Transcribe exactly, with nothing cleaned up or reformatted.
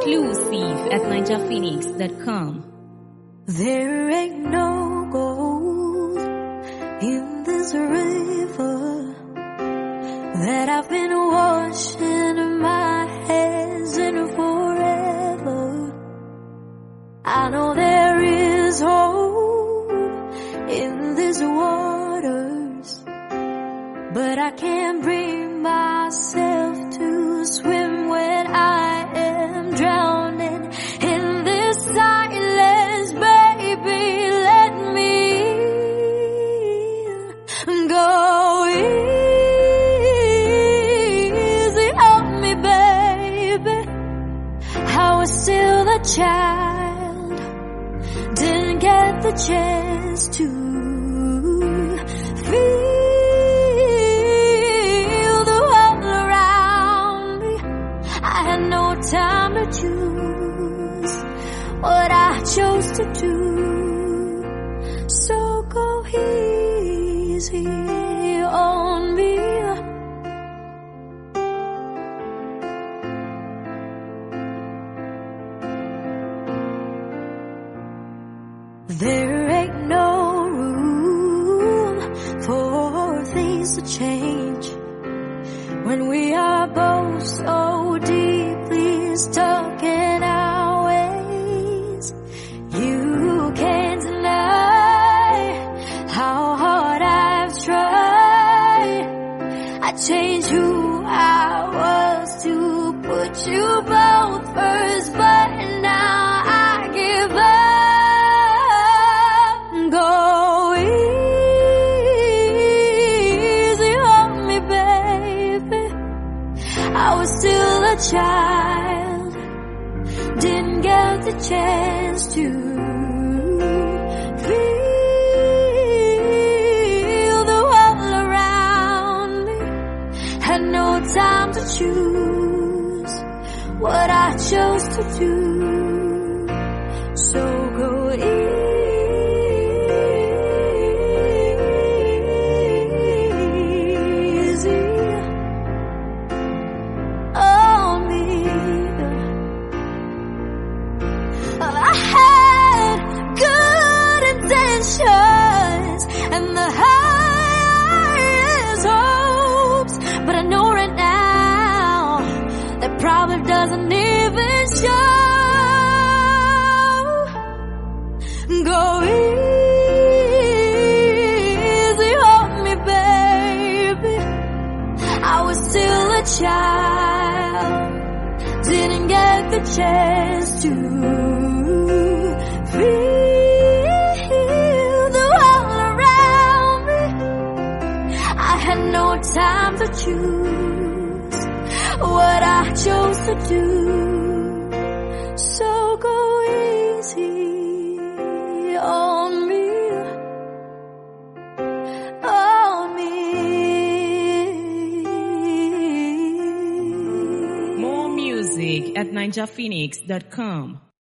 exclusive at ninja phoenix dot com. There ain't no gold in this river that I've been washing my hands in forever. I know there is hope in these waters, but I can't bring myself to swim when I am drowning in this silence. Baby, let me go easy on me, baby. I was still a child, didn't get the chance to feel the world around me. I had no time to choose what I chose to do. So go easy on me. There ain't no room for things to change when we are both so deeply stuck in our ways. You can't deny how hard I've tried. I changed who I was to put you both first, but now I give up. Go easy on me, baby. I was still a child, didn't get the chance to feel the world around me. Had no time to choose what I chose to do. So go easy on me. I had good intentions and the highest hopes, but I know right now that probably doesn't even show. Go easy on me, baby. I was still a child, didn't get the chance to feel the world around me. I had no time to choose what I chose to do. So go easy on me, on me. More music at ninja phoenix dot com.